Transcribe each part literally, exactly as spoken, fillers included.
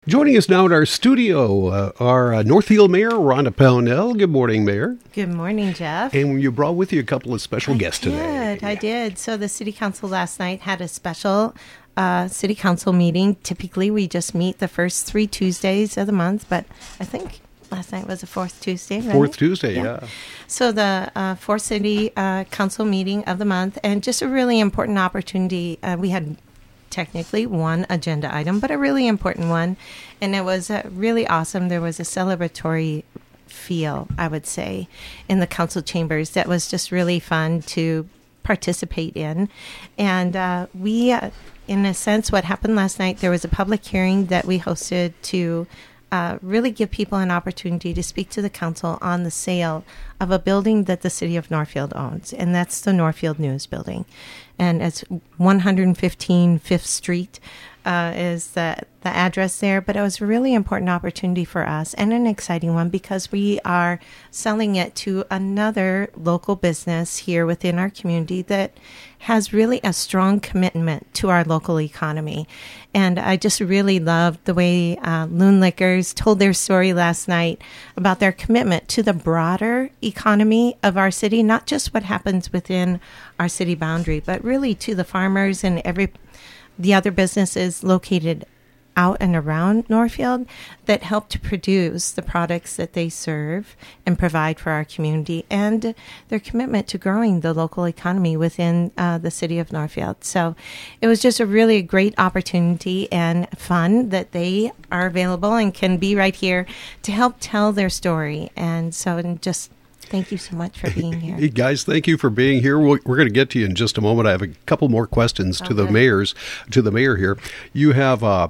Joining us now in our studio, uh, our uh, Northfield Mayor, Rhonda Pownell. Good morning, Mayor. Good morning, Jeff. And you brought with you a couple of special I guests did, today. I did. So the City Council last night had a special uh, City Council meeting. Typically, we just meet the first three Tuesdays of the month, but I think last night was the fourth Tuesday, right? Fourth Tuesday, yeah. yeah. So the uh, fourth City uh, Council meeting of the month, and just a really important opportunity. Uh, we had technically one agenda item, but a really important one. And it was uh, really awesome. There was a celebratory feel, I would say, in the council chambers that was just really fun to participate in. And uh, we, uh, in a sense, what happened last night, there was a public hearing that we hosted to Uh, really give people an opportunity to speak to the council on the sale of a building that the city of Northfield owns, and that's the Northfield News Building. And it's one fifteen Fifth Street uh, is the, the address there, but it was a really important opportunity for us and an exciting one because we are selling it to another local business here within our community that has really a strong commitment to our local economy. And I just really loved the way uh, Loon Liquors told their story last night about their commitment to the broader economy of our city, not just what happens within our city boundary, but really to the farmers and every the other businesses located out and around Northfield that help to produce the products that they serve and provide for our community, and their commitment to growing the local economy within uh, the city of Northfield. So it was just a really great opportunity and fun that they are available and can be right here to help tell their story. And so and just thank you so much for being here. Hey guys, thank you for being here. We're, we're going to get to you in just a moment. I have a couple more questions Okay. to the mayors, to the mayor here. You have uh,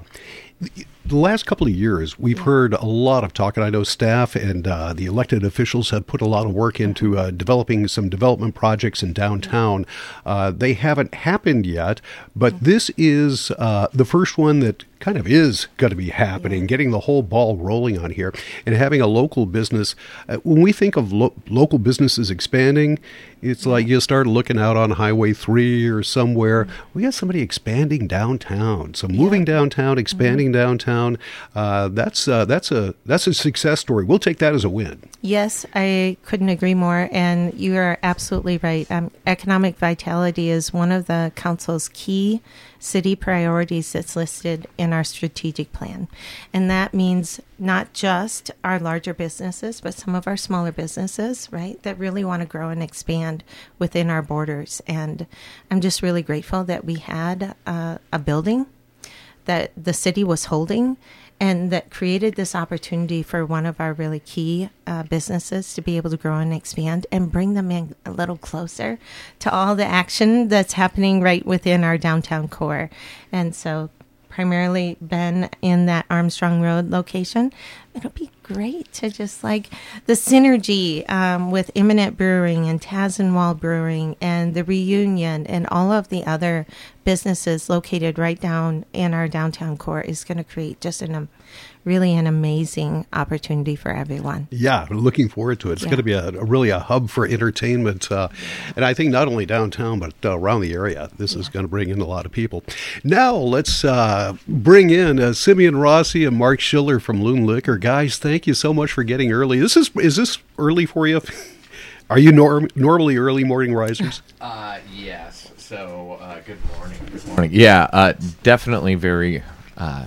the last couple of years, we've yeah. heard a lot of talk, and I know staff and uh, the elected officials have put a lot of work into uh, developing some development projects in downtown. Uh, they haven't happened yet, but mm-hmm. this is uh, the first one that kind of is going to be happening, yeah. getting the whole ball rolling on here, and having a local business. Uh, when we think of lo- local businesses expanding, it's yeah. like you start looking out on Highway three or somewhere. Mm-hmm. We got somebody expanding downtown. So moving yeah. downtown, expanding mm-hmm. downtown, uh, that's uh, that's a that's a success story. We'll take that as a win. Yes, I couldn't agree more, and you are absolutely right. Um, economic vitality is one of the council's key city priorities that's listed in our strategic plan. And that means not just our larger businesses, but some of our smaller businesses, right, that really want to grow and expand within our borders. And I'm just really grateful that we had uh, a building that the city was holding and that created this opportunity for one of our really key uh, businesses to be able to grow and expand and bring them in a little closer to all the action that's happening right within our downtown core. And so primarily been in that Armstrong Road location. It'll be great to just like the synergy um, with Imminent Brewing and Tazenwall Brewing and the Reunion and all of the other businesses located right down in our downtown core is going to create just an um, really an amazing opportunity for everyone. Yeah, looking forward to it. It's yeah. going to be a, a really a hub for entertainment. Uh, and I think not only downtown, but uh, around the area. This yeah. is going to bring in a lot of people. Now let's uh, bring in uh, Simeon Rossi and Mark Schiller from Loon Liquor. Guys, thank you so much for getting early. This is is this early for you? Are you norm- normally early morning risers? Uh, yes. So, uh, good morning. Good morning. Yeah, uh, definitely very uh,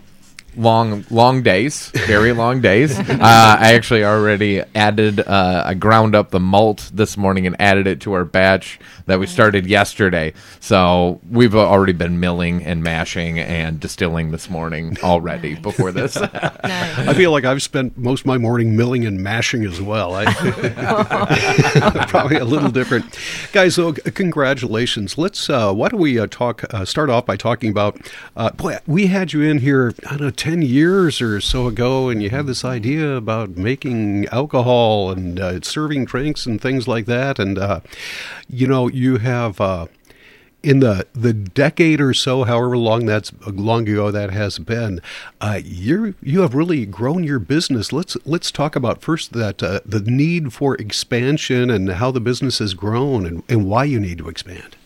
long, long days. Very long days. Uh, I actually already added. Uh, I ground up the malt this morning and added it to our batch that we started yesterday. So we've already been milling and mashing and distilling this morning already nice. before this. Nice. I feel like I've spent most of my morning milling and mashing as well. I, probably a little different. Guys, so congratulations. Let's, uh, why don't we uh, talk, uh, start off by talking about, uh, boy, we had you in here, I don't know, ten years or so ago, and you had this idea about making alcohol and uh, serving drinks and things like that. And, uh, you know, you have uh, in the the decade or so, however long that's long ago that has been, uh, you you have really grown your business. Let's let's talk about first that uh, the need for expansion and how the business has grown and, and why you need to expand.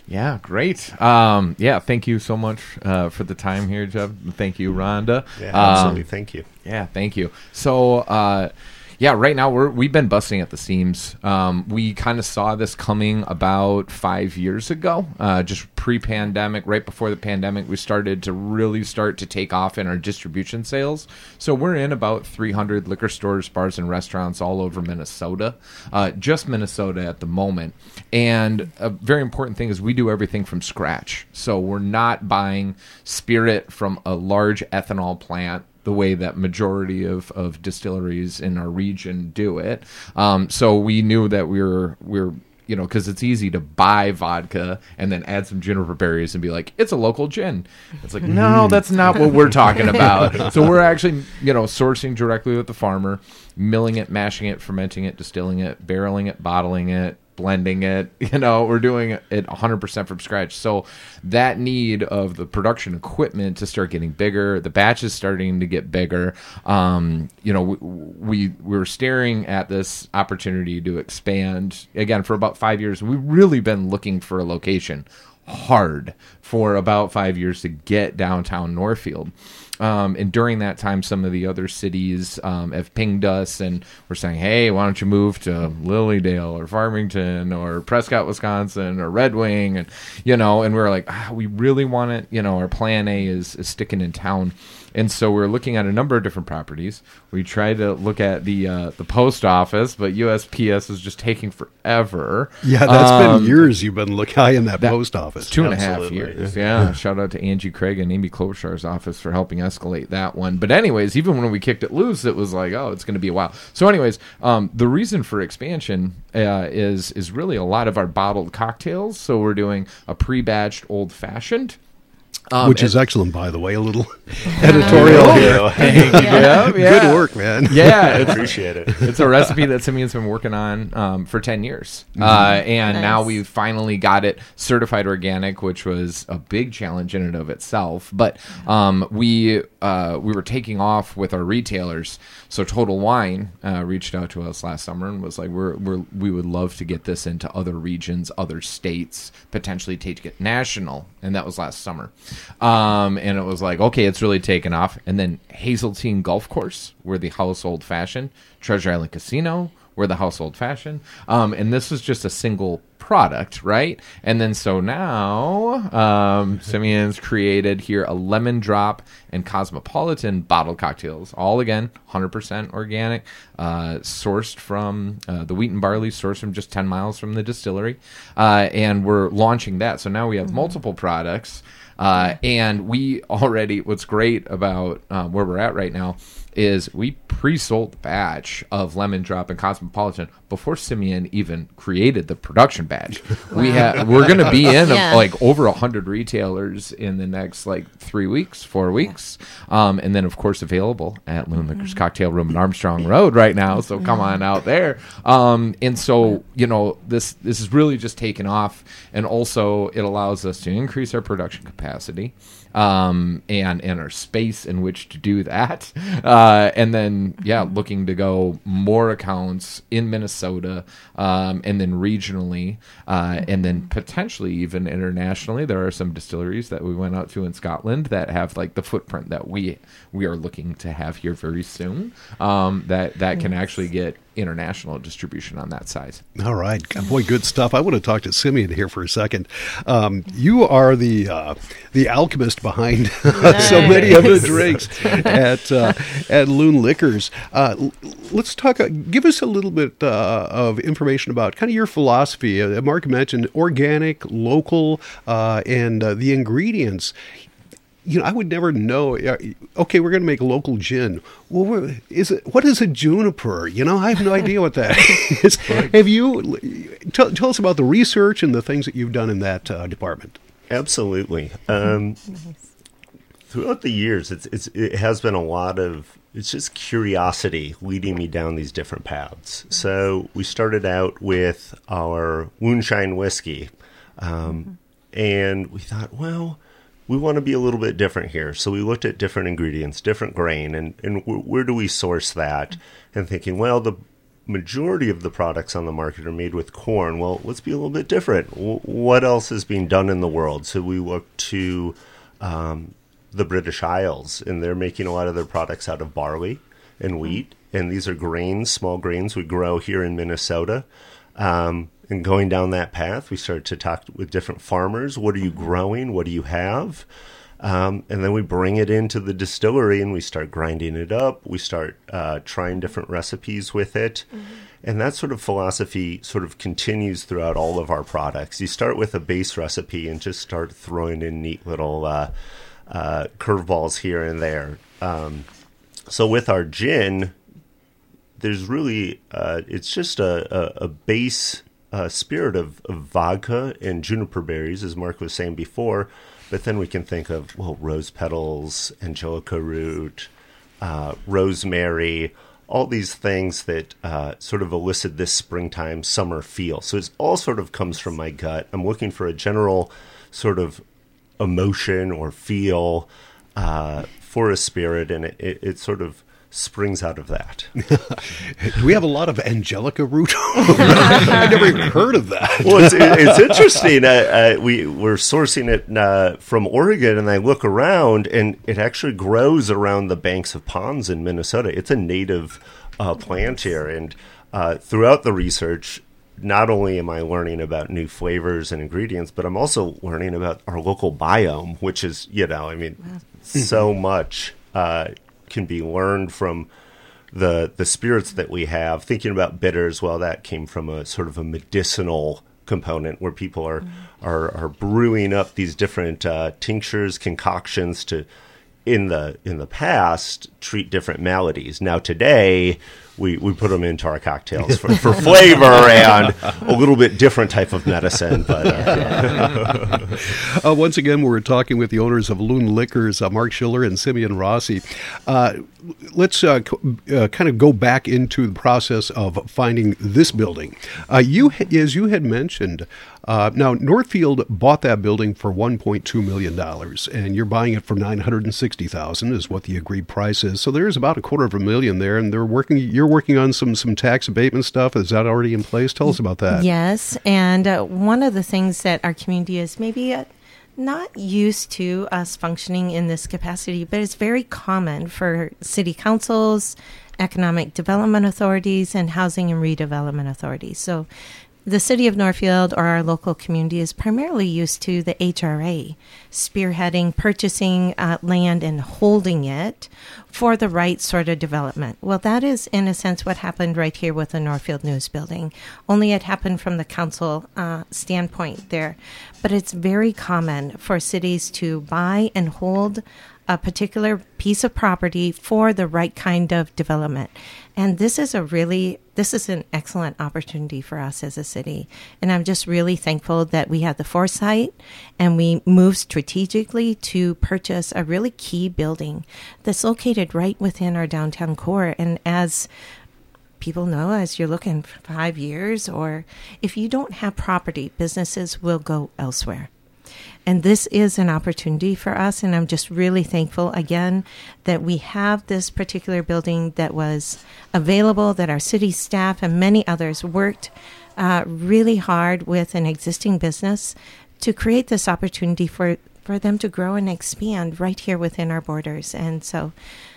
Yeah, great. Um, yeah, thank you so much uh, for the time here, Jeff. Thank you, Rhonda. Yeah, absolutely. Um, thank you. Yeah, thank you. So, uh, yeah, right now we're we've been busting at the seams. Um, we kind of saw this coming about five years ago, uh, just pre-pandemic. Right before the pandemic, we started to really start to take off in our distribution sales. So we're in about three hundred liquor stores, bars, and restaurants all over Minnesota, uh, just Minnesota at the moment. And a very important thing is we do everything from scratch. So we're not buying spirit from a large ethanol plant the way that majority of, of distilleries in our region do it. Um, so we knew that we were, we were you know, because it's easy to buy vodka and then add some juniper berries and be like, it's a local gin. It's like, no, that's not what we're talking about. So we're actually, you know, sourcing directly with the farmer, milling it, mashing it, fermenting it, distilling it, barreling it, bottling it, blending it. You know, we're doing it one hundred percent from scratch. So that need of the production equipment to start getting bigger, the batch is starting to get bigger. Um, you know, we, we we were staring at this opportunity to expand again for about five years. We've really been looking for a location hard for about five years to get downtown Northfield. Um, and during that time, some of the other cities um, have pinged us and were saying, hey, why don't you move to Lilydale or Farmington or Prescott, Wisconsin or Red Wing? And, you know, and we we're like, ah, we really want it. You know, our plan A is, is sticking in town. And so we're looking at a number of different properties. We tried to look at the uh, the post office, but U S P S is just taking forever. Yeah, that's um, been years you've been looking high in that, that post office. Two and a half Absolutely. years. Yeah. Shout out to Angie Craig and Amy Klobuchar's office for helping escalate that one. But anyways, even when we kicked it loose, it was like, oh, it's going to be a while. So anyways, um, the reason for expansion uh, is is really a lot of our bottled cocktails. So we're doing a pre-batched old-fashioned. Um, Which and, is excellent, by the way. A little editorial here. Thank you, Yeah. Jeff. Yeah. Good work, man. Yeah, it's, Appreciate it. it's a recipe that Simeon's been working on um, for ten years. Mm-hmm. Uh, and Nice. now we've finally got it certified organic, which was a big challenge in and of itself. But um, we uh, we were taking off with our retailers. So Total Wine uh, reached out to us last summer and was like, we're, we're, we would love to get this into other regions, other states, potentially take it national. And that was last summer. Um, and it was like, okay, it's really taken off. And then Hazeltine Golf Course, we're the household fashion. Treasure Island Casino, we're the household fashion. Um, and this was just a single product, right? And then so now um, Simeon's created here a lemon drop and cosmopolitan bottled cocktails. All, again, one hundred percent organic, uh, sourced from uh, the wheat and barley, sourced from just ten miles from the distillery. Uh, and we're launching that. So now we have multiple products. Uh, and we already, what's great about um, where we're at right now is we pre-sold the batch of Lemon Drop and Cosmopolitan before Simeon even created the production batch. Wow. We have we're going to be in Yeah. a, like over a hundred retailers in the next like three weeks, four weeks, um, and then of course available at Loon Liquors Cocktail Room in Armstrong Road right now. So come on out there. Um, and so you know this this is really just taken off, and also it allows us to increase our production capacity. Um, and, and our space in which to do that. Uh, and then, yeah, looking to go more accounts in Minnesota, um, and then regionally, uh, and then potentially even internationally. There are some distilleries that we went out to in Scotland that have like the footprint that we, we are looking to have here very soon, um, that, that can actually get international distribution on that side. All right. God, boy, good stuff. I want to talk to Simeon here for a second. Um, you are the uh, the alchemist behind so many of the drinks at uh, at Loon Liquors. Uh, l- let's talk. Uh, give us a little bit uh, of information about kind of your philosophy. Uh, Mark mentioned organic, local, uh, and uh, the ingredients. You know, I would never know. uh, Okay, we're going to make local gin. Well, we're- is it? What is a juniper? You know, I have no idea what that is. Have you? Tell, tell us about the research and the things that you've done in that uh, department. Absolutely. Um, throughout the years, it's, it's it has been a lot of it's just curiosity leading me down these different paths. So we started out with our moonshine whiskey, um, and we thought, well, we want to be a little bit different here. So we looked at different ingredients, different grain, and, and w- where do we source that? And thinking, well, the majority of the products on the market are made with corn. Well, let's be a little bit different. W- what else is being done in the world? So we look to um, the British Isles, and they're making a lot of their products out of barley and wheat. And these are grains, small grains we grow here in Minnesota. Um, and going down that path, we started to talk with different farmers. What are you growing? What do you have? Um, and then we bring it into the distillery and we start grinding it up. We start uh, trying different recipes with it. Mm-hmm. And that sort of philosophy sort of continues throughout all of our products. You start with a base recipe and just start throwing in neat little uh, uh, curveballs here and there. Um, so with our gin, there's really, uh, it's just a, a, a base uh, spirit of, of vodka and juniper berries, as Mark was saying before. But then we can think of, well, rose petals, angelica root, uh, rosemary, all these things that uh, sort of elicit this springtime, summer feel. So it all sort of comes from my gut. I'm looking for a general sort of emotion or feel uh, for a spirit, and it, it, it sort of springs out of that. Do we have a lot of angelica root? I never even heard of that. Well, it's, it's interesting. Uh, uh, we, we're sourcing it uh, from Oregon, and I look around, and it actually grows around the banks of ponds in Minnesota. It's a native uh, plant here, and uh, throughout the research, not only am I learning about new flavors and ingredients, but I'm also learning about our local biome, which is, you know, I mean, wow. so much uh can be learned from the the spirits that we have. Thinking about bitters, well, that came from a sort of a medicinal component where people are mm-hmm. are, are brewing up these different uh, tinctures, concoctions to, in the in the past, treat different maladies. Now today, we, we put them into our cocktails for, for flavor and a little bit different type of medicine. But uh, uh, once again, we're talking with the owners of Loon Liquors, uh, Mark Schiller and Simeon Rossi. Uh, let's uh, c- uh, kind of go back into the process of finding this building. Uh, you, as you had mentioned, uh, now Northfield bought that building for one point two million dollars, and you're buying it for nine hundred sixty thousand dollars is what the agreed price is. So there's about a quarter of a million there, and they're working. You're working on some some tax abatement stuff. Is that already in place? Tell us about that. Yes, and uh, one of the things that our community is maybe uh, not used to us functioning in this capacity, but it's very common for city councils, economic development authorities, and housing and redevelopment authorities. So the city of Northfield, or our local community, is primarily used to the H R A, spearheading, purchasing uh, land and holding it for the right sort of development. Well, that is, in a sense, what happened right here with the Northfield News Building, only it happened from the council uh, standpoint there. But it's very common for cities to buy and hold a particular piece of property for the right kind of development. And this is a really, this is an excellent opportunity for us as a city. And I'm just really thankful that we had the foresight and we moved strategically to purchase a really key building that's located right within our downtown core. And as people know, as you're looking for five years, or if you don't have property, businesses will go elsewhere. And this is an opportunity for us, and I'm just really thankful, again, that we have this particular building that was available, that our city staff and many others worked uh, really hard with an existing business to create this opportunity for, for them to grow and expand right here within our borders. And so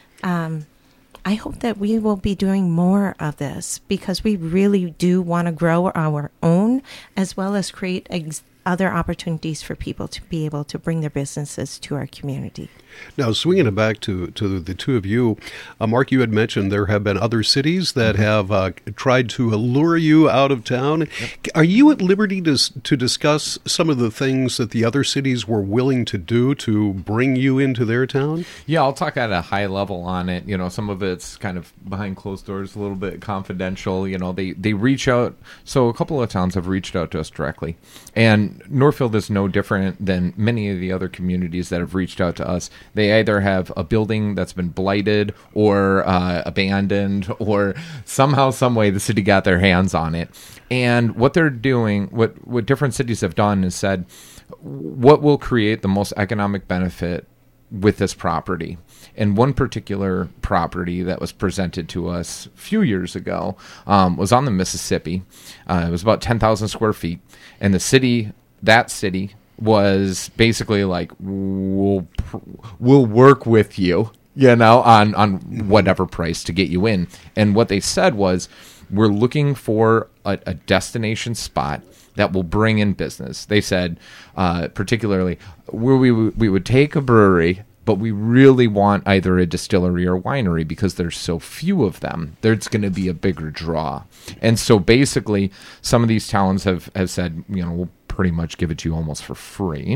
um, I hope that we will be doing more of this, because we really do want to grow our own as well as create ex- other opportunities for people to be able to bring their businesses to our community. Now, swinging it back to, to the two of you, uh, Mark, you had mentioned there have been other cities that mm-hmm. have uh, tried to allure you out of town. Yep. Are you at liberty to to discuss some of the things that the other cities were willing to do to bring you into their town? Yeah, I'll talk at a high level on it. You know, some of it's kind of behind closed doors, a little bit confidential. You know, they, they reach out. So a couple of towns have reached out to us directly. And Northfield is no different than many of the other communities that have reached out to us. They either have a building that's been blighted or uh, abandoned, or somehow, some way, the city got their hands on it. And what they're doing, what, what different cities have done is said, what will create the most economic benefit with this property. And one particular property that was presented to us a few years ago um, was on the Mississippi. Uh, it was about ten thousand square feet. And the city, that city, was basically like, we'll, we'll work with you, you know, on, on whatever price to get you in. And what they said was, we're looking for a, a destination spot that will bring in business. They said, uh, particularly, where we, we would take a brewery, but we really want either a distillery or winery because there's so few of them. There's going to be a bigger draw. And so basically, some of these towns have, have said, you know, we'll pretty much give it to you almost for free.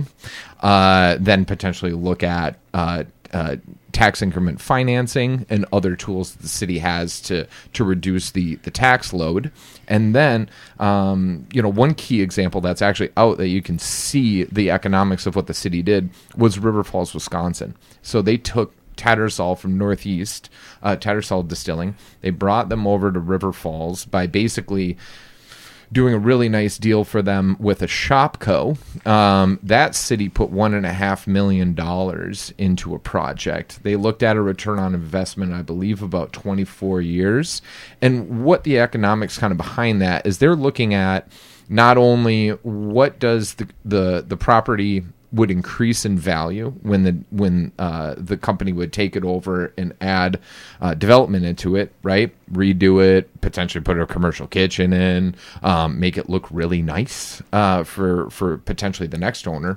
Uh, then potentially look at uh, uh, tax increment financing and other tools that the city has to to reduce the, the tax load. And then, um, you know, one key example that's actually out that you can see the economics of what the city did was River Falls, Wisconsin. So they took Tattersall from Northeast, uh, Tattersall Distilling. They brought them over to River Falls by basically doing a really nice deal for them with a Shopco. Um, that city put one and a half million dollars into a project. They looked at a return on investment, I believe, about twenty-four years. And what the economics kind of behind that is they're looking at not only what does the the, the property would increase in value when the when uh, the company would take it over and add uh, development into it, right? Redo it, potentially put a commercial kitchen in, um, make it look really nice uh, for for potentially the next owner.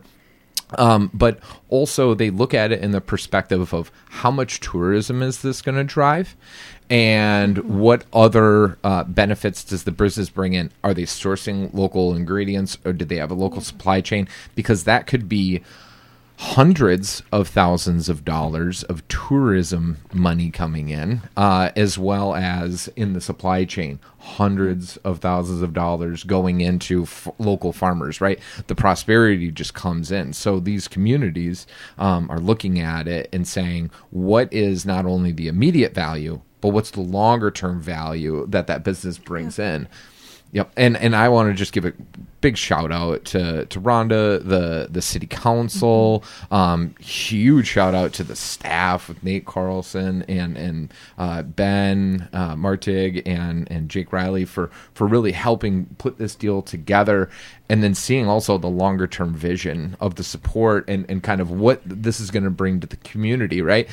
Um, but also they look at it in the perspective of how much tourism is this going to drive, and what other uh, benefits does the business bring in? Are they sourcing local ingredients, or do they have a local supply chain? Because that could be hundreds of thousands of dollars of tourism money coming in, uh, as well as in the supply chain, hundreds of thousands of dollars going into f- local farmers, right? The prosperity just comes in. So these communities um, are looking at it and saying, what is not only the immediate value, but what's the longer term value that that business brings yeah. in? Yep, and and I want to just give a big shout out to to Rhonda, the the city council. Mm-hmm. Um, huge shout out to the staff with Nate Carlson and and uh, Ben uh, Martig and and Jake Riley for for really helping put this deal together, and then seeing also the longer term vision of the support and and kind of what this is going to bring to the community, right?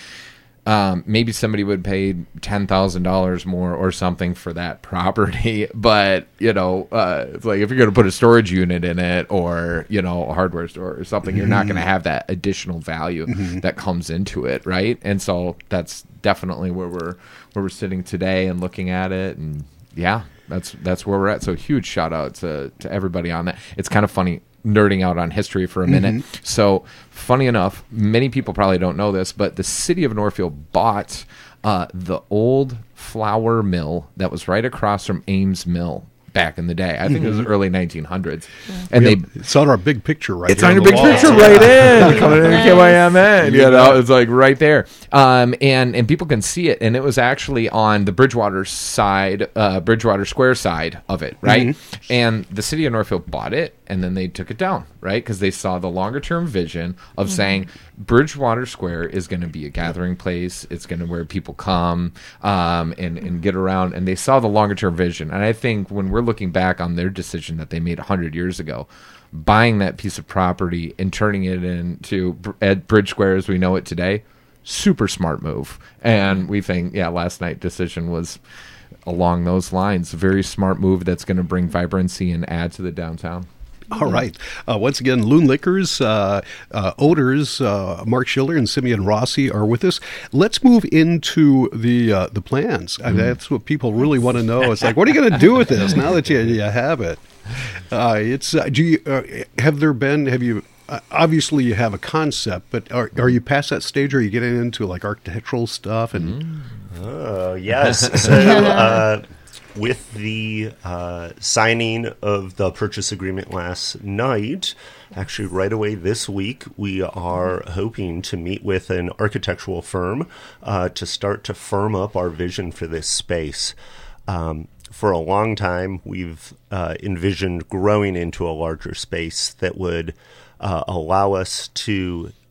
Um, maybe somebody would pay ten thousand dollars more or something for that property, but you know, uh, it's like if you're going to put a storage unit in it, or you know, a hardware store or something, you're not going to have that additional value mm-hmm. that comes into it, right? And so that's definitely where we're where we're sitting today and looking at it, and yeah, that's that's where we're at. So huge shout out to to everybody on that. It's kind of funny nerding out on history for a minute. Mm-hmm. So funny enough, many people probably don't know this, but the city of Northfield bought uh, the old flour mill that was right across from Ames Mill back in the day. I think mm-hmm. it was early nineteen hundreds. Yeah. And we they have, it's on our big picture right It's here on your on big wall. picture right in. Coming in K Y M N. You know, it's like right there. Um, and, and people can see it. And it was actually on the Bridgewater side, uh, Bridgewater Square side of it, right? Mm-hmm. And the city of Northfield bought it, and then they took it down, right? Because they saw the longer term vision of mm-hmm. saying Bridgewater Square is going to be a gathering place. It's going to where people come um, and, and get around. And they saw the longer term vision. And I think when we're looking back on their decision that they made one hundred years ago, buying that piece of property and turning it into Ed Bridge Square as we know it today, super smart move. And we think, yeah, last night decision was along those lines. A very smart move that's going to bring vibrancy and add to the downtown. All right. Uh, once again, Loon Liquors, uh, uh, Odors, uh, Mark Schiller and Simeon Rossi are with us. Let's move into the uh, the plans. Mm. I mean, that's what people really want to know. It's like, what are you going to do with this now that you, you have it? Uh, it's uh, do you, uh, have there been, have you, uh, obviously you have a concept, but are, are you past that stage? Or are you getting into like architectural stuff? And mm. Oh, yes. So, uh, with the uh, signing of the purchase agreement last night, actually right away this week, we are hoping to meet with an architectural firm uh, to start to firm up our vision for this space. Um, for a long time, we've uh, envisioned growing into a larger space that would uh, allow us to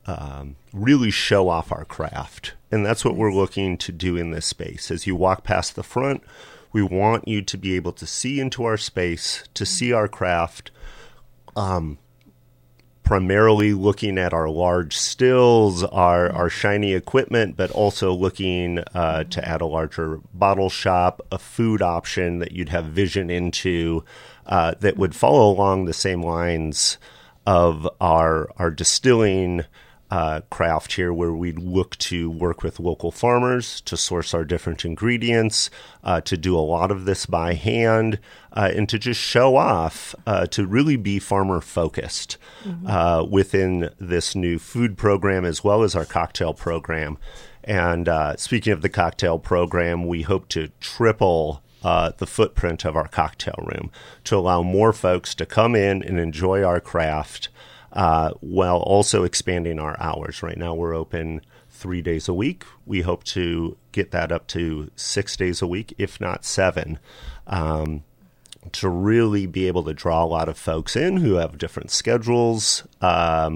um, really show off our craft. And that's what we're looking to do in this space. As you walk past the front, we want you to be able to see into our space, to see our craft, um, primarily looking at our large stills, our, our shiny equipment, but also looking uh, to add a larger bottle shop, a food option that you'd have vision into uh, that would follow along the same lines of our our distilling uh, craft here, where we look to work with local farmers to source our different ingredients, uh, to do a lot of this by hand, uh, and to just show off, uh, to really be farmer focused mm-hmm. uh, within this new food program as well as our cocktail program. And uh, speaking of the cocktail program, we hope to triple uh, the footprint of our cocktail room to allow more folks to come in and enjoy our craft, Uh, while also expanding our hours. Right now we're open three days a week. We hope to get that up to six days a week, if not seven, um, to really be able to draw a lot of folks in who have different schedules, um,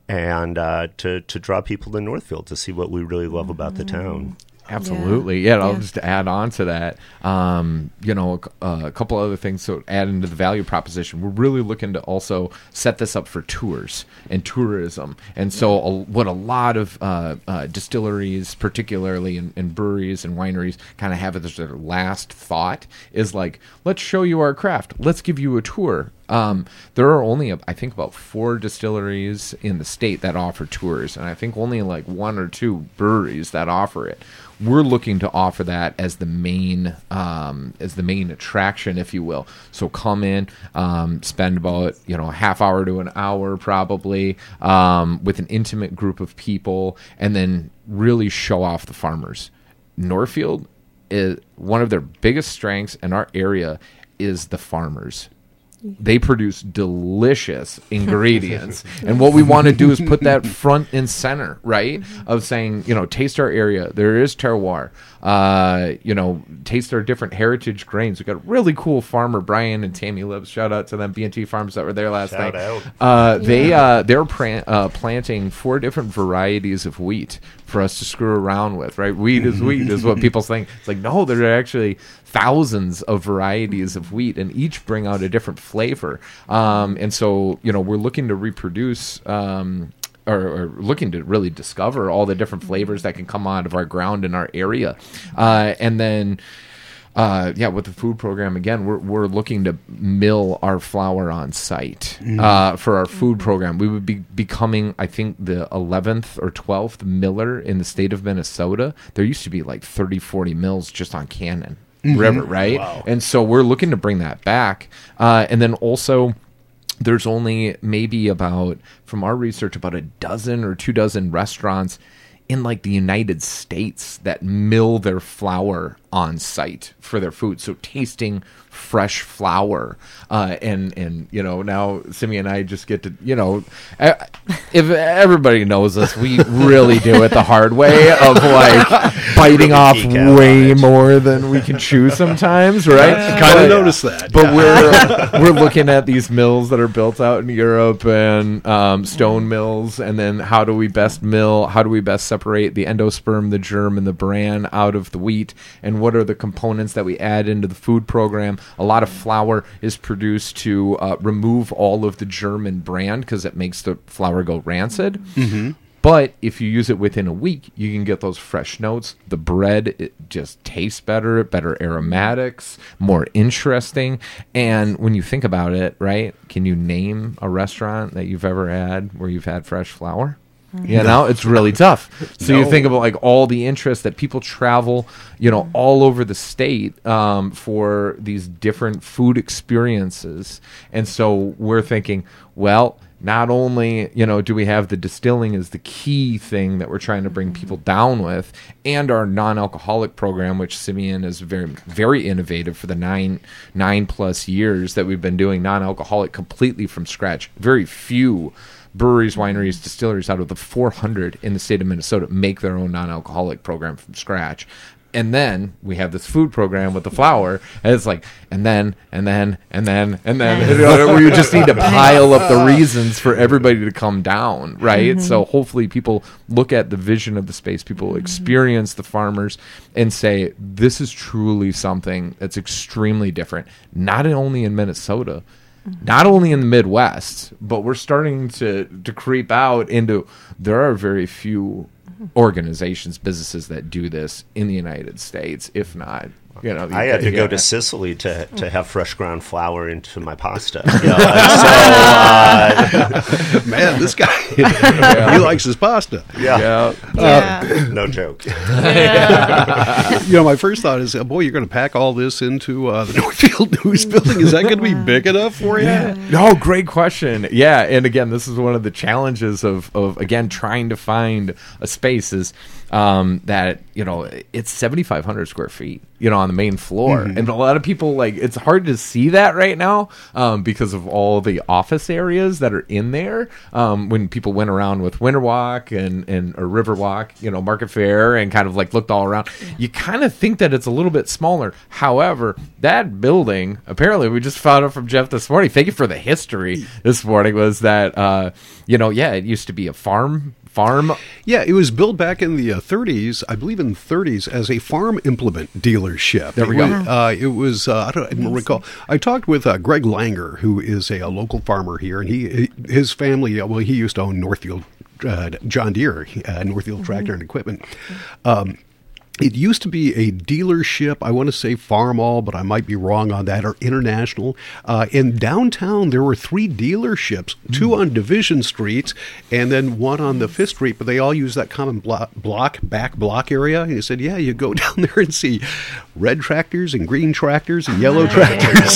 and uh, to, to draw people to Northfield to see what we really love about the town. Absolutely. Yeah, yeah, I'll Yeah. just add on to that. Um, you know, a, a couple other things to add into the value proposition. We're really looking to also set this up for tours and tourism. And so a, what a lot of uh, uh, distilleries, particularly in, in breweries and wineries, kind of have as their last thought is like, let's show you our craft. Let's give you a tour. Um, there are only, I think, about four distilleries in the state that offer tours, and I think only like one or two breweries that offer it. We're looking to offer that as the main, um, as the main attraction, if you will. So come in, um, spend about you know a half hour to an hour probably um, with an intimate group of people, and then really show off the farmers. Northfield is one of their biggest strengths in our area is the farmers. They produce delicious ingredients. And what we want to do is put that front and center, right? Mm-hmm. Of saying, you know, taste our area. There is terroir. Uh, you know, taste our different heritage grains. We've got a really cool farmer, Brian and Tammy Lips. Shout out to them, B and T Farms that were there last Shout night. out. Uh, they, uh, they're pran- uh, planting four different varieties of wheat for us to screw around with, right? Wheat is wheat is what people think. It's like, no, there are actually thousands of varieties of wheat, and each bring out a different flavor. Um, and so, you know, we're looking to reproduce, um, or, or looking to really discover all the different flavors that can come out of our ground in our area. Uh, and then, uh, yeah, with the food program, again, we're we're looking to mill our flour on site uh, for our food program. We would be becoming, I think, the eleventh or twelfth miller in the state of Minnesota. There used to be like thirty, forty mills just on Cannon River, right? Wow. And so we're looking to bring that back. Uh, and then also, there's only maybe about, from our research, about a dozen or two dozen restaurants in like the United States that mill their flour on site for their food. So tasting fresh flour. Uh, and, and, you know, now Simi and I just get to, you know, if everybody knows us, we really do it the hard way of like biting off way more than we can chew sometimes, right? I kind of noticed that. But we're we're looking at these mills that are built out in Europe and um, stone mills, and then how do we best mill? How do we best separate the endosperm, the germ, and the bran out of the wheat? And what are the components that we add into the food program? A lot of flour is produced to uh, remove all of the germ and bran because it makes the flour go rancid. Mm-hmm. But if you use it within a week, you can get those fresh notes. The bread, it just tastes better, better aromatics, more interesting. And when you think about it, right, can you name a restaurant that you've ever had where you've had fresh flour? You know, it's really tough. So No. you think about like all the interest that people travel, you know, all over the state um, for these different food experiences. And so we're thinking, well, not only, you know, do we have the distilling as the key thing that we're trying to bring people down with, and our non-alcoholic program, which Simeon is very, very innovative for the nine, nine plus years that we've been doing non-alcoholic completely from scratch. Very few breweries, wineries, distilleries out of the four hundred in the state of Minnesota make their own non-alcoholic program from scratch. And then we have this food program with the flour, and it's like, and then, and then, and then, and then, you know, we just need to pile up the reasons for everybody to come down, right? Mm-hmm. So hopefully people look at the vision of the space, people mm-hmm. experience the farmers, and say, this is truly something that's extremely different, not only in Minnesota, mm-hmm. not only in the Midwest, but we're starting to, to creep out into, there are very few organizations, businesses that do this in the United States, if not, you know. I had to yeah. go to Sicily to, to have fresh ground flour into my pasta. You know, and so, uh, man, this guy, yeah. he likes his pasta. Yeah, yeah. Yeah. Uh, no joke. Yeah. You know, my first thought is, oh, boy, you're going to pack all this into uh, the Northfield News building. Is that going to be big enough for you? Yeah. No, great question. Yeah, and again, this is one of the challenges of, of again, trying to find a space is um, that, you know, it's seventy-five hundred square feet, you know, on the main floor. Mm-hmm. And a lot of people, like, it's hard to see that right now um, because of all the office areas that are in there. Um, when people went around with Winter Walk and, and or River Walk, you know, Market Fair, and kind of like looked all around, you kind of think that it's a little bit smaller. However, that building, apparently we just found out from Jeff this morning, thank you for the history this morning, was that, uh, you know, yeah, it used to be a farm Farm? Yeah, it was built back in the uh, thirties, I believe in the thirties, as a farm implement dealership. There we it go. Was, uh, it was, uh, I don't, I don't recall. I talked with uh, Greg Langer, who is a, a local farmer here, and he his family, uh, well, he used to own Northfield uh, John Deere, uh, Northfield mm-hmm. Tractor and Equipment. Um, It used to be a dealership, I want to say Farmall, but I might be wrong on that, or International. Uh, in downtown, there were three dealerships, two on Division Street and then one on the Fifth Street, but they all use that common block, block back block area. And he said, yeah, you go down there and see red tractors and green tractors and yellow tractors.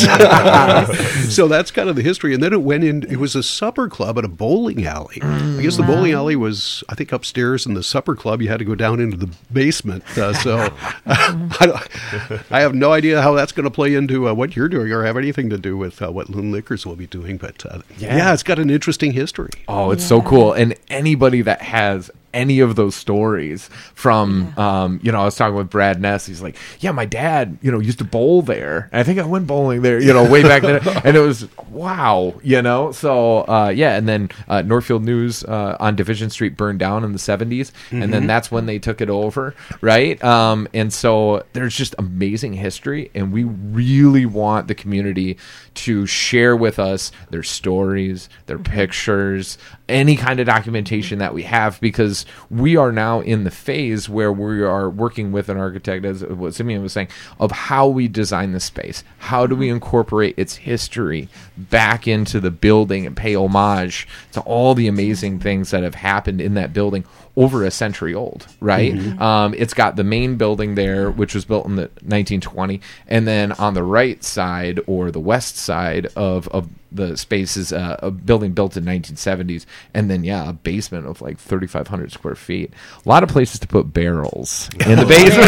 So that's kind of the history. And then it went in, it was a supper club at a bowling alley. Mm, I guess the wow. bowling alley was, I think, upstairs in the supper club. You had to go down into the basement. Uh, so uh, I, I have no idea how that's going to play into uh, what you're doing or have anything to do with uh, what Loon Liquors will be doing. But uh, yeah. yeah, it's got an interesting history. Oh, it's yeah. so cool. And anybody that has any of those stories from, yeah. um, you know, I was talking with Brad Ness. He's like, yeah, my dad, you know, used to bowl there. And I think I went bowling there, you know, way back then. And it was, wow, you know. So, uh, yeah. And then uh, Northfield News uh, on Division Street burned down in the seventies. Mm-hmm. And then that's when they took it over, right? Um, and so there's just amazing history. And we really want the community to share with us their stories, their pictures, any kind of documentation that we have, because we are now in the phase where we are working with an architect, as what Simeon was saying, of how we design the space. How do we incorporate its history back into the building and pay homage to all the amazing things that have happened in that building over a century old, right? Mm-hmm. Um, it's got the main building there, which was built in the nineteen twenty, and then on the right side or the west side of, of the space is uh, a building built in nineteen seventies, and then yeah, a basement of like thirty-five hundred square feet. A lot of places to put barrels in the basement.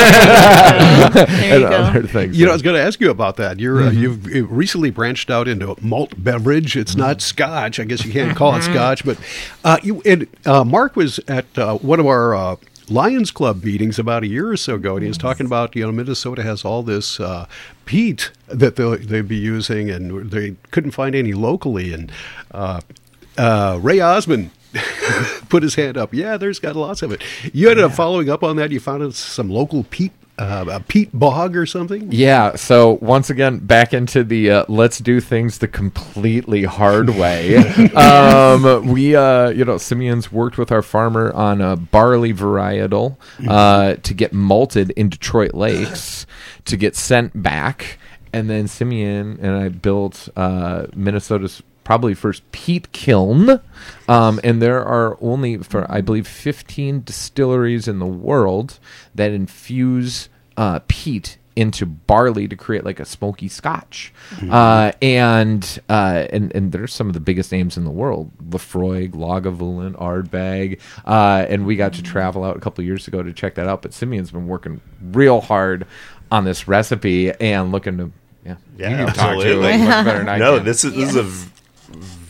There you go. Other things. You know, I was going to ask you about that. You're mm-hmm. uh, you've recently branched out into malt beverage. It's mm-hmm. not Scotch. I guess you can't call it Scotch, but uh, you and uh, Mark was at uh, one of our uh, Lions Club meetings about a year or so ago, and he was talking about, you know, Minnesota has all this uh, peat that they'll, they'd be using, and they couldn't find any locally. And uh, uh, Ray Osmond put his hand up. Yeah, there's got lots of it. You ended up following up on that. You found some local peat. Uh, a peat bog or something? Yeah, so once again, back into the uh, let's do things the completely hard way. um, we, uh, you know, Simeon's worked with our farmer on a barley varietal uh, to get malted in Detroit Lakes to get sent back. And then Simeon and I built uh, Minnesota's probably first peat kiln. Um, and there are only, for I believe, fifteen distilleries in the world that infuse uh, peat into barley to create like a smoky Scotch. Mm-hmm. Uh, and, uh, and and there's some of the biggest names in the world: Lefroy, Lagavulin, Ardbeg. Uh, and we got to travel out a couple of years ago to check that out. But Simeon's been working real hard on this recipe and looking to, yeah, yeah, you can absolutely. talk to it much better than I no, can. this is, this is a v-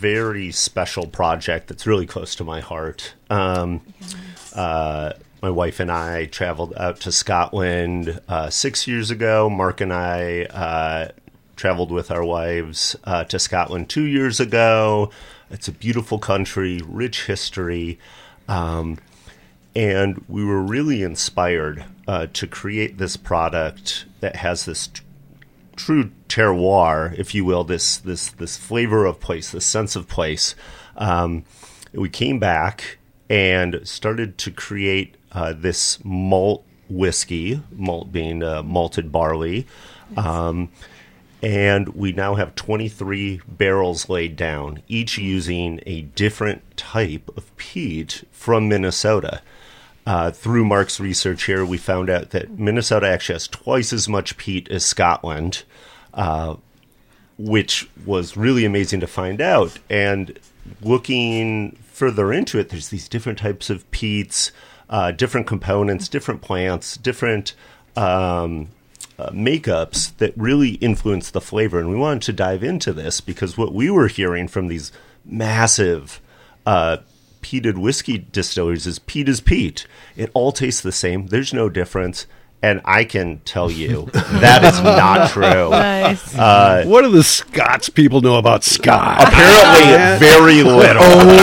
very special project that's really close to my heart. Um, uh, my wife and I traveled out to Scotland uh, six years ago. Mark and I uh, traveled with our wives uh, to Scotland two years ago. It's a beautiful country, rich history. Um, and we were really inspired uh, to create this product that has this t- true terroir, if you will, this this this flavor of place, this sense of place. Um, we came back and started to create uh, this malt whiskey, malt being uh, malted barley. Um, and we now have twenty-three barrels laid down, each using a different type of peat from Minnesota. Uh, through Mark's research here, we found out that Minnesota actually has twice as much peat as Scotland, uh, which was really amazing to find out. And looking further into it, there's these different types of peats, uh, different components, different plants, different um, uh, makeups that really influence the flavor. And we wanted to dive into this because what we were hearing from these massive uh peated whiskey distilleries is peat is peat. It all tastes the same. There's no difference. And I can tell you that is not true. Nice. Uh, What do the Scots people know about Scotch? apparently, very little.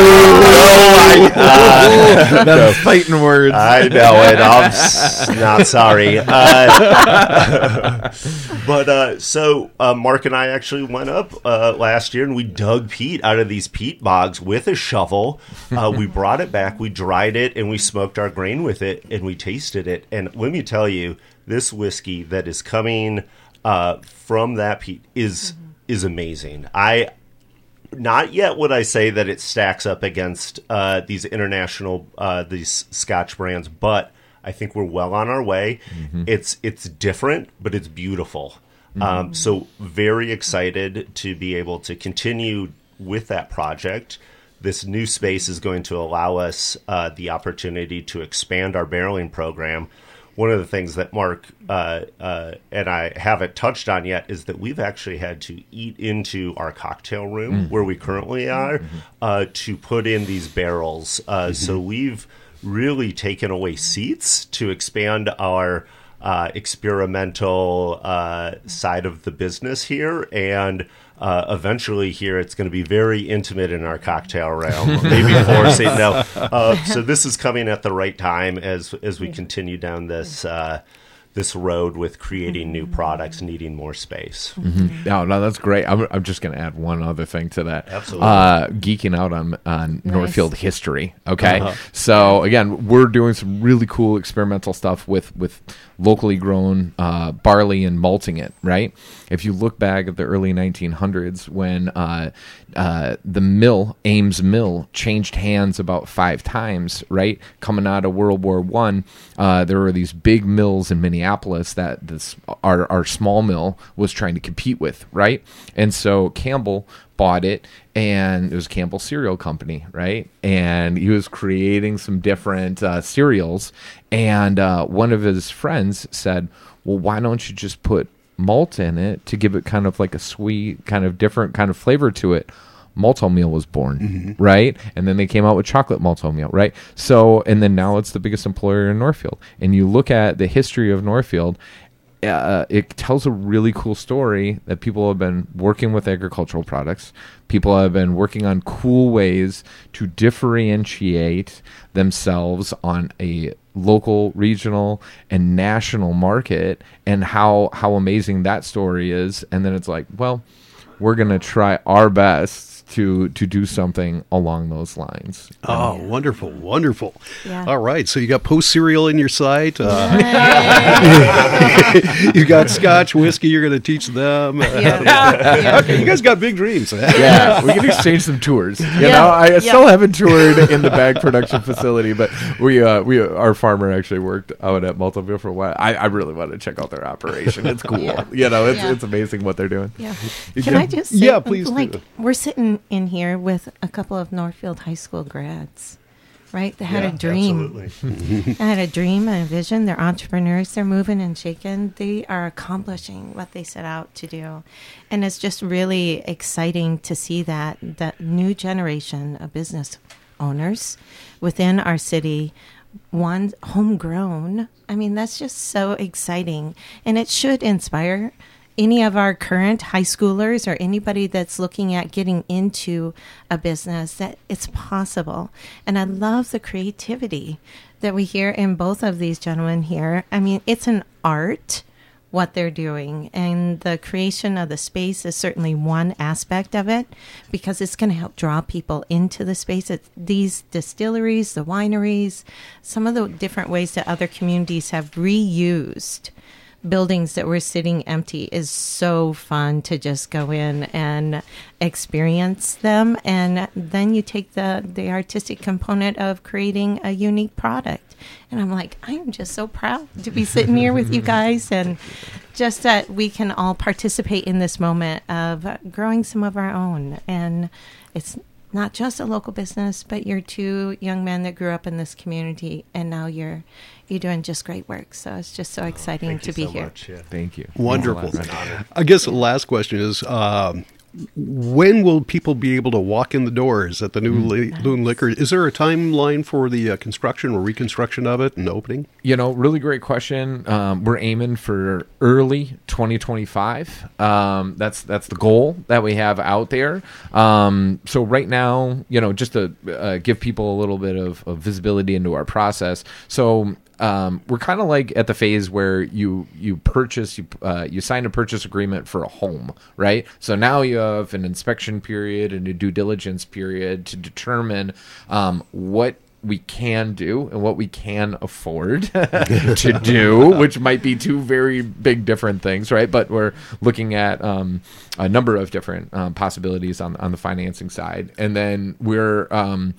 Oh, uh, That's fighting words. I know it. I'm s- not sorry. Uh, but uh, so uh, Mark and I actually went up uh, last year and we dug peat out of these peat bogs with a shovel. Uh, we brought it back, we dried it, and we smoked our grain with it, and we tasted it. And let me tell you, this whiskey that is coming uh, from that peat is mm-hmm. is amazing. I not yet would I say that it stacks up against uh, these international uh, these Scotch brands, but I think we're well on our way. Mm-hmm. It's it's different, but it's beautiful. Mm-hmm. Um, so very excited to be able to continue with that project. This new space is going to allow us uh, the opportunity to expand our barreling program. One of the things that Mark uh, uh, and I haven't touched on yet is that we've actually had to eat into our cocktail room mm-hmm. where we currently are mm-hmm. uh, to put in these barrels. Uh, mm-hmm. So we've really taken away seats to expand our uh, experimental uh, side of the business here. And Uh, eventually here it's going to be very intimate in our cocktail realm, maybe forcing no. Uh, so this is coming at the right time as as we continue down this uh, this road with creating new products, needing more space. Mm-hmm. No, no, that's great. I'm, I'm just going to add one other thing to that. Absolutely. Uh, geeking out on, on Nice. Northfield history. Okay. Uh-huh. So again, we're doing some really cool experimental stuff with, with locally grown uh, barley and malting it, right? If you look back at the early nineteen hundreds when uh, uh, the mill, Ames Mill, changed hands about five times, right? Coming out of World War One, uh, there were these big mills in Minneapolis that this our, our small mill was trying to compete with, right? And so Campbell bought it, and it was Campbell Cereal Company, right? And he was creating some different uh, cereals, and uh, one of his friends said, well, why don't you just put malt in it to give it kind of like a sweet, kind of different kind of flavor to it? Malt-O-Meal was born, mm-hmm. right? And then they came out with chocolate Malt-O-Meal, right? So, and then now it's the biggest employer in Northfield. And you look at the history of Northfield, uh, it tells a really cool story that people have been working with agricultural products. People have been working on cool ways to differentiate themselves on a local, regional, and national market, and how how amazing that story is. And then it's like, well, we're going to try our best to to do something along those lines. Oh, wonderful, wonderful. Yeah. All right, so you got Post Cereal in your site. Uh, you got Scotch whiskey. You're going to teach them. Yeah. Okay, you guys got big dreams. Yeah, we can exchange some tours. You Yeah. know, I Yeah. still haven't toured in the bag production facility, but we, uh, we, our farmer actually worked out at Malt-O-Meal for a while. I, I really want to check out their operation. It's cool. Yeah. You know, it's Yeah. it's amazing what they're doing. Yeah. You Can can- I just say, Yeah, please like, do. we're sitting in here with a couple of Northfield High School grads. right? They had Yeah, a dream. Absolutely. They had a dream and a vision. They're entrepreneurs. They're moving and shaking. They are accomplishing what they set out to do. And it's just really exciting to see that, that new generation of business owners within our city, one homegrown. I mean, that's just so exciting. And it should inspire any of our current high schoolers or anybody that's looking at getting into a business that it's possible. And I love the creativity that we hear in both of these gentlemen here. I mean, it's an art, what they're doing. And the creation of the space is certainly one aspect of it, because it's going to help draw people into the space. It's these distilleries, the wineries, some of the different ways that other communities have reused buildings that were sitting empty is so fun to just go in and experience them. And then you take the, the artistic component of creating a unique product. And I'm like, I'm just so proud to be sitting here with you guys, and just that we can all participate in this moment of growing some of our own. And it's not just a local business, but you're two young men that grew up in this community, and now you're you're doing just great work. So it's just so exciting oh, to be so here. Much, yeah. Thank you. Wonderful. Thanks a lot. I guess the last question is, um, when will people be able to walk in the doors at the new Mm. Li- Loon Liquor? Is there a timeline for the uh, construction or reconstruction of it and opening? You know, really great question. Um, we're aiming for early twenty twenty-five. Um, that's that's the goal that we have out there. Um, so right now, you know, just to uh, give people a little bit of, of visibility into our process. So um, we're kind of like at the phase where you you purchase you uh, you sign a purchase agreement for a home, right? So now you have an inspection period and a due diligence period to determine um, what we can do and what we can afford to do, which might be two very big different things, right? But we're looking at um, a number of different um, possibilities on on the financing side, and then we're um,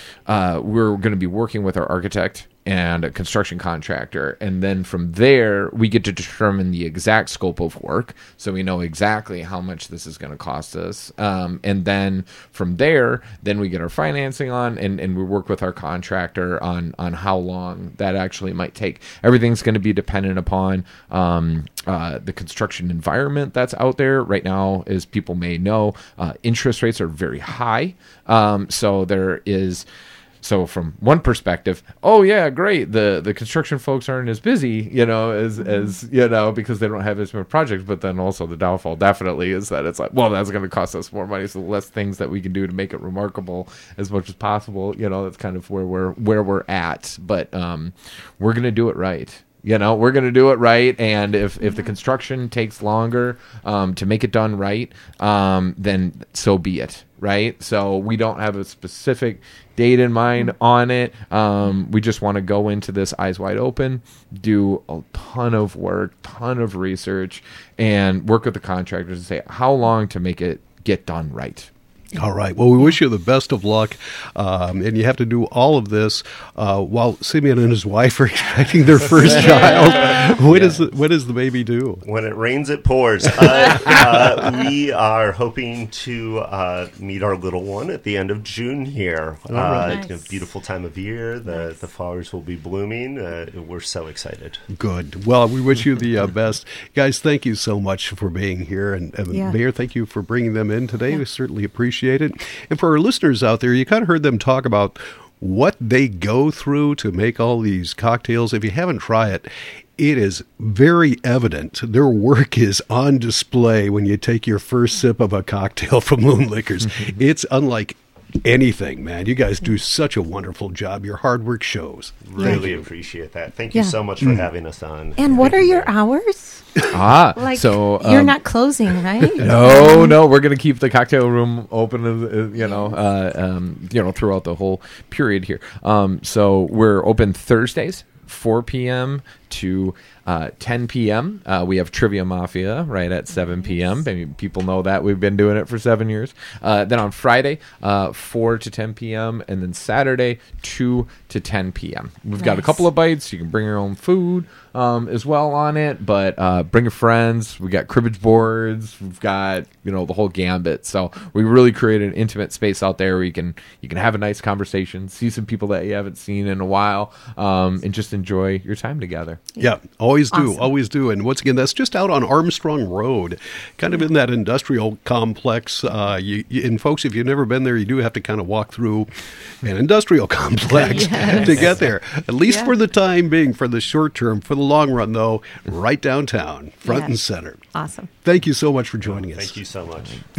uh, we're going to be working with our architect and a construction contractor. And then from there, we get to determine the exact scope of work. So we know exactly how much this is going to cost us. Um, and then from there, then we get our financing on, and, and we work with our contractor on, on how long that actually might take. Everything's going to be dependent upon um, uh, the construction environment that's out there. Right now, as people may know, uh, interest rates are very high. Um, so there is... So from one perspective, oh yeah, great. The the construction folks aren't as busy, you know, as as you know, because they don't have as many projects. But then also the downfall definitely is that it's like, well, that's going to cost us more money. So the less things that we can do to make it remarkable as much as possible, you know, that's kind of where we're where we're at. But um, we're going to do it right. You know, we're going to do it right. And if, if the construction takes longer um, to make it done right, um, then so be it. Right. So we don't have a specific date in mind on it. Um, we just want to go into this eyes wide open, do a ton of work, ton of research, and work with the contractors and say how long to make it get done right. All right. Well, we wish you the best of luck. Um, and you have to do all of this uh, while Simeon and his wife are expecting their first child. When, Yeah. is the, when does the baby due? When it rains, it pours. Uh, uh, we are hoping to uh, meet our little one at the end of June here. Uh, right. It's a Nice. beautiful time of year. The, Nice. the flowers will be blooming. Uh, we're so excited. Good. Well, we wish you the uh, best. Guys, thank you so much for being here. And, and Yeah. Mayor, thank you for bringing them in today. Yeah. We certainly appreciate it. And for our listeners out there, you kind of heard them talk about what they go through to make all these cocktails. If you haven't tried it, it is very evident. Their work is on display when you take your first sip of a cocktail from Loon Liquors. It's unlike anything, man. You guys do such a wonderful job. Your hard work shows. Really appreciate that. Thank you Yeah. so much for having us on. And what Thank are you, your Mayor. hours? Ah, Like, so you're um, not closing, right? No, no, we're gonna keep the cocktail room open, uh, you know, uh, um, you know, throughout the whole period here. Um, so we're open Thursdays, four p.m. to uh, ten p.m. Uh, we have Trivia Mafia right at seven p.m. Maybe people know that we've been doing it for seven years. Uh, then on Friday, uh, four to ten p.m. and then Saturday, two to ten p.m. We've got a Nice. couple of bites. You can bring your own food. um, as well on it. But uh, bring your friends. We got cribbage boards. We've got, you know, the whole gambit. So we really created an intimate space out there where you can you can have a nice conversation, see some people that you haven't seen in a while, um, and just enjoy your time together. Yeah, always do, Awesome. always do. And once again, that's just out on Armstrong Road, kind of in that industrial complex. Uh, you, you, and folks, if you've never been there, you do have to kind of walk through an industrial complex Yes. to get there. At least Yeah. for the time being, for the short term. For the long run, though, right downtown, front and Yes. center. Awesome. Thank you so much for joining us. Thank you so much.